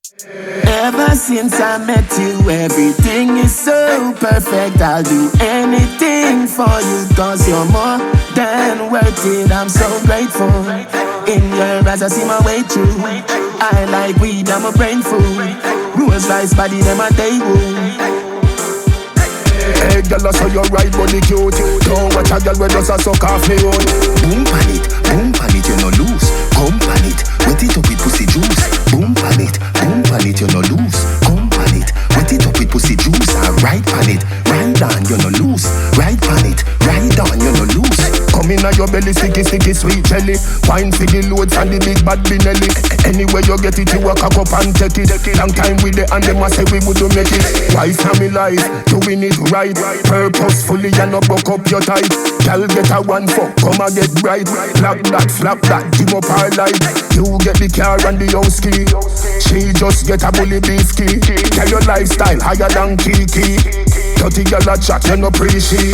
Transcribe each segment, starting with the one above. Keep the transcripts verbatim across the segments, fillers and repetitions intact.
Ever since I met you, everything is so perfect. I'll do anything for you, cause you're more than worth it. I'm so grateful. In your eyes I see my way through. I like weed, I'm a brain food. Rules rice body, them a day wound. Hey, girl, I saw your right body cute. Don't watch a girl with just a suck off me own. Boom pan it, boom pan it, you no lose. Come pan it, wet it up with pussy juice. Boom pan it, boom pan it, you no lose. Come pan it, wet it up with pussy juice. I ride pan it, ride on, you no lose. Ride pan it, ride on, you no lose. Come in your belly, sticky, sticky, sweet jelly. Wine for the loads and the big bad Benelli. Anywhere you get it, you walk up and take it. Long time with it and them a say we would make it. Wife from me life, doing it right. Purposefully and not broke up your tight. Girl get a one fuck, come and get bright. Flap that, flap that, dim up her light. You get the car and the house key. She just get a bully beef key. Tell your lifestyle higher than Kiki. Dirty girl a chat, you no pre-she.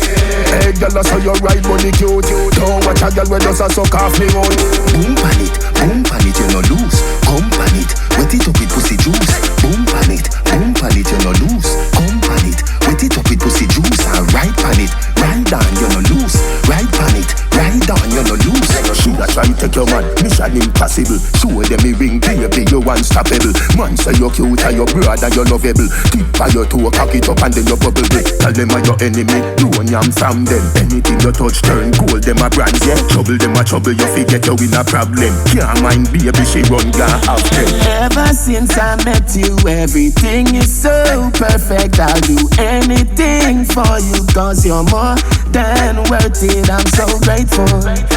Hey girl, I saw your right body cute. Don't watch a girl with just a suck off me own. Boom pan it, boom pan it, you no lose. Come pan it, wet it up with pussy juice. Boom pan it, boom pan it, you no lose. Come pan it, wet it up with pussy juice. And ride pan it, ride on, you no lose. Ride pan it, ride on, you no lose. Shoulda try take your man, mission impossible. Show them me ring, baby, you unstoppable. Man say you cute and your brother you lovable. Tip by your toe, cock it up and then you bubble it. Tell them are your enemy, don't yam from them. Anything you touch turn gold, them a brand, yeah. Trouble them a trouble, you forget you in a problem. Can't mind baby, she run gone after. Ever since I met you, everything is so perfect. I'll do anything for you, cause you're more than worth it. I'm so grateful.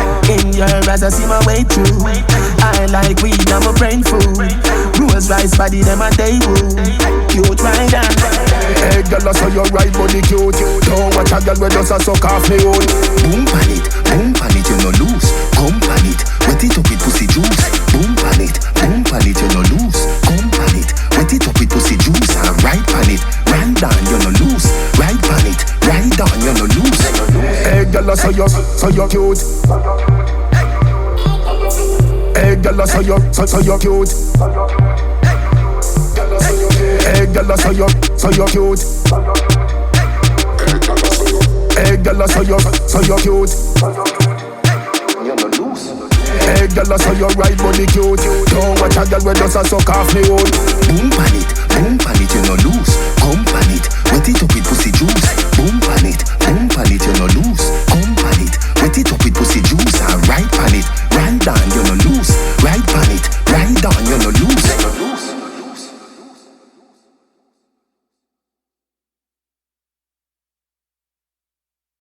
In your eyes I see my way through. I like weed, I'm a brain food. Rules rice body, them a day wound. Cute right and hey girl, I saw your right body cute. Don't watch a girl with just a suck off me own. Boom pan it, boom pan it, you no lose. Come pan it, wet it up with pussy juice. Boom pan it, boom pan it, you no lose. Come pan it, wet it up with pussy juice. And ride pan it, ride on, you no lose. Ride pan it, ride on, you no lose. Hey girl, I saw your, saw your cute. Hey girl, I saw your, saw, saw your cute. Hey girl, I saw your, saw your cute. Hey girl, I saw your, saw your cute. You no lose. Hey girl, I saw your right body cute. Don't watch a girl with just a suck off me own. Boom pan it, boom pan it, you no lose. Come pan it, wet it up with pussy